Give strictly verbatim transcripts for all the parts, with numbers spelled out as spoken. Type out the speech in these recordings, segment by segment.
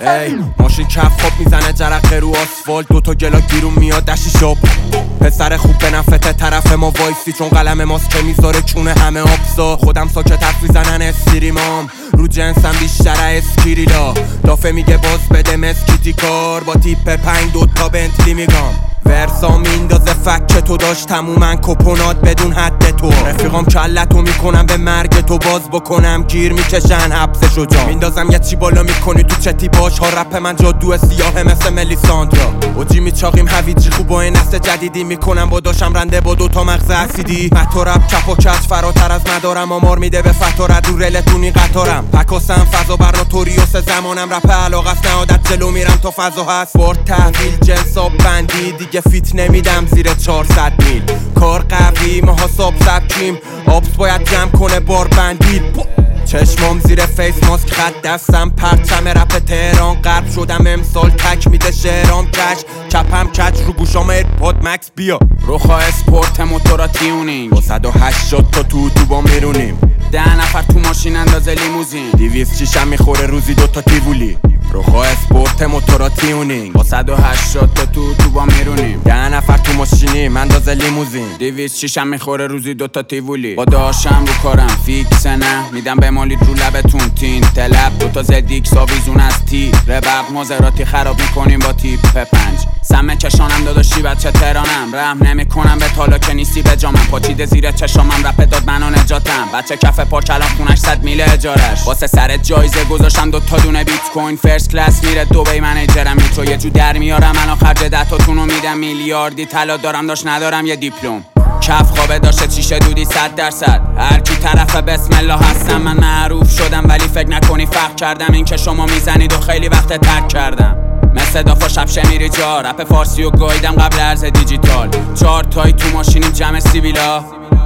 ای ماشین کف خواب میزنه جرقه رو آسفالت، دوتا گلا گیرون میاد دشی شاب. پسر خوب به نفته طرف ما وایسی، چون قلم ماست که میذاره چونه همه آبزا. خودم ساکت حرف میزنن استریمام، رو جنسم بیشتره اسکیریلا. دافه میگه باز بده مسکیتی کار، با تیپ پنج دوتا بنتلی میگم. ورسا میندازه فکه تو داشت تمومن کپونات بدون حد تو. رفیقام کلتو میکنم به مرگ تو، باز بکنم گیر میکشن حبسشو جا. میندازم یه چی بالا میکنی تو چتی باش ها. رپ من جادو سیاه مثل ملیساندرا. اوجی میچاقیم هویجی خوب با این نسل جدیدی میکنم با داشم رنده با دوتا مغز اسیدی. متو رپ کپ و کج فراتر از مدارم، آمار میده به فتارت رو رلتونی قطارم. پکاسم فضا برناتوریوس زمانم، رپ علاقه است نهادت جلو میرم تا فضا هست. بارد تحویل جنساب بندی دیگه فیت نمیدم زیر چهارصد میل. کار قوی ماها ساب سبکیم، آبس باید جمع کنه بار بندی. چشمام زیر فیس ماسک خط دستم پرچم رپ تهران غرب شدم امسال تک میده شهرام کش. چپم کچ رو گوشام ایرپاد مکس بیا. روخا اسپورت موتورا تیونینگ با صد و هشتاد تا تو تو با میرونیم. ده نفر تو ماشین اندازه لیموزین، دیویست شیشم میخوره روزی دوتا تیوولی. روخا اسپورت موتورا تیونینگ با صد و هشتاد تا تو تو با میرونیم. ده نفر تو ماشینیم اندازه لیموزین، دیویست شیشم میخوره روزی دوتا تیوولی. با داشتم رو کارم فیکسه نه میدم به مالید رو لبتون تین تلب. دوتا زدیک ساویزون از تی ربق مازراتی خراب میکنیم با تیپ پنج. سمه چشانم داداشی بچه ترانم، رحم نمی کنم به تالا که نیستی به جامم. پاچیده زیر چشامم رپ داد منو نجاتم. بچه کف پارچ الان خونش صد میله اجارش. واسه سر جایزه گذاشتم دوتا دونه بیت کوین فرست کلاس میره دوبی منیجرم. میترو یه جو در میارم الان خرج دهتاتونو میدم. میلیاردی طلا دارم داشت ندارم یه دیپلم. کف خوابه داشته چیشه دودی صد درصد. هر کی طرف بسم الله هستم من معروف شدم، ولی فکر نکنی فرق کردم. این که شما میزنید و خیلی وقت ترک کردم. مثل دافا شب شمیری جا رپ فارسی و گایدم قبل ارز دیجیتال. چهار تایی تو ماشینیم جمع سیبیلا،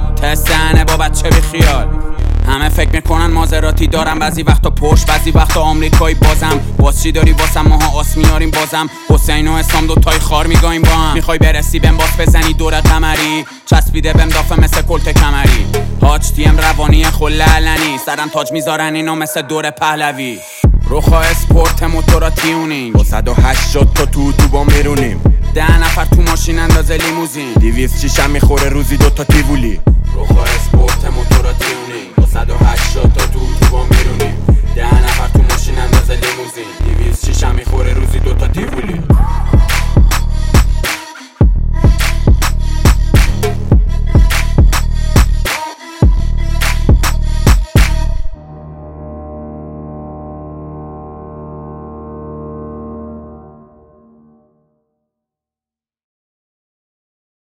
تستنه با بچه بی خیال. همه فکر میکنن مازراتی دارم، بعضی وقتا پشت بعضی وقتا آمریکایی. بازم باز چی داری واسم ماها آس میاریم بازم. حسین و اسلام دوتای خار میگایم با هم. میخوای برسی بهم باز بزنی دور قمری، چسبیده بهم دافه مثل کلت کمری. هاچ تیم روانی خل علنی، سرم تاج میذارن اینا مثل دور پهلوی. روخا اسپورت موتورا تیونینگ با صد و هشتاد تا تو تو با میرونیم. ده نفر تو ماشین اندازه لیموزین، دیویست شیشم میخوره روزی دوتا تیوولی. روخا اسپورت موتورا تیونینگ با صد و هشتاد تا